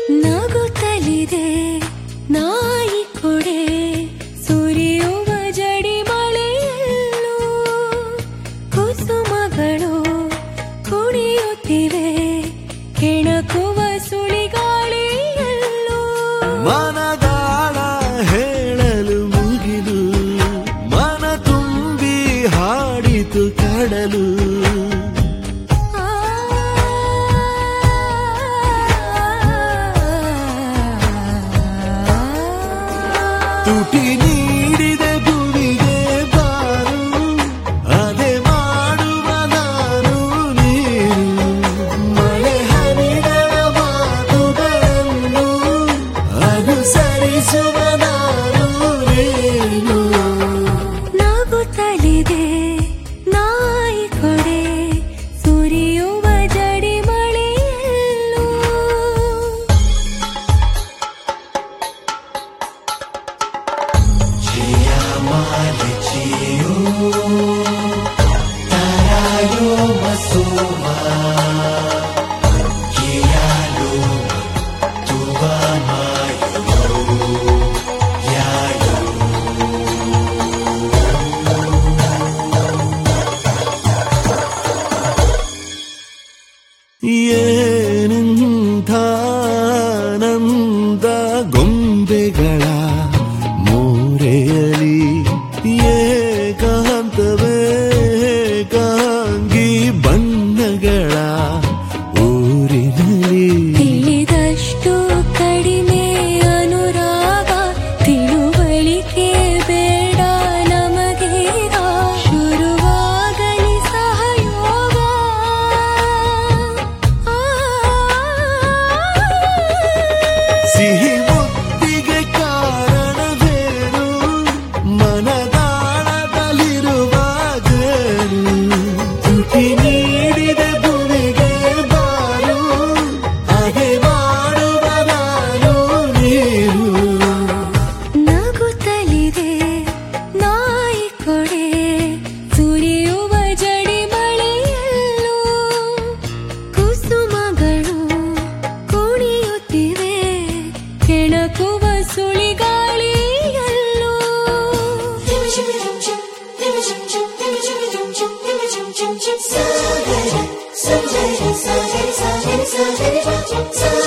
ನಗುತ್ತಲಿದೆ ನಾಯಿ ಕೊಡೆ ಸುರಿಯುವ ಜಡಿ ಮಳೆಯಲ್ಲೂ ಕುಸುಮಗಳು ಕುಣಿಯುತ್ತಿವೆ ಕೆಣಕುವ ಸುಳಿಗಾಳಿಯಲ್ಲೂ ಮನದಾಳ ಹೇಳಲು ಮುಗಿಲು ಮನ ತುಂಬಿ ಹಾಡಿತು ಕಡಲು ತುಟಿ ನೀಡಿದೆ ಭೂಮಿಗೆ ಬಾರು ಅದೇ ಮಾಡುವ ನಾನು ನೀರು ಮಳೆ ಹನಿಗಳ ಮಾತುಗಳನ್ನು ಅನುಸರಿಸುವ ನಾನು ನೀನು ನಗುತ್ತಲಿದೆ ನಾಯಿ ಕೊಡೆ ಸುರಿಯುವ ಜಡಿ ಮಳೆಯಲ್ಲೂ ಏನಂಥ ಆನಂದ ಗೊಂಬೆಗಳ ಮೋರೆಯಲಿ ಏಕಾಂತವೇ ಕಾಂಗಿ ಬಣ್ಣಗಳ ಊರಿನಲ್ಲಿ ತಿಳಿದಷ್ಟು ಕಡಿಮೆ ಅನುರಾಗ ತಿಳುವಳಿಕೆ ಬೇಡ ನಮಗೀಗ ಶುರುವಾಗಲಿ ಸಹಯೋಗ ಸಿಹಿ ಮುತ್ತಿಗೆ ಕಾರಣವೇನು ಮನದಾಳದಲ್ಲಿರುವ ಗೇರು ತುಟಿ ನೀಡಿದೆ ಭೂಮಿಗೆ ಬಾರು ಹಾಗೆ ಮಾಡುವ ನಾನು ನೀರು ನಗುತ್ತಲಿದೆ ನಾಯಿ ಕೊಡೆ ಸುರಿಯುವ ಜಡಿ ಮಳೆಯಲ್ಲೂ ಕುಸುಮಗಳು ಕುಣಿಯುತ್ತಿವೆ ಕೆಣಕುವ ಸುಳಿಗಾಳಿಯಲ್ಲೂ Sa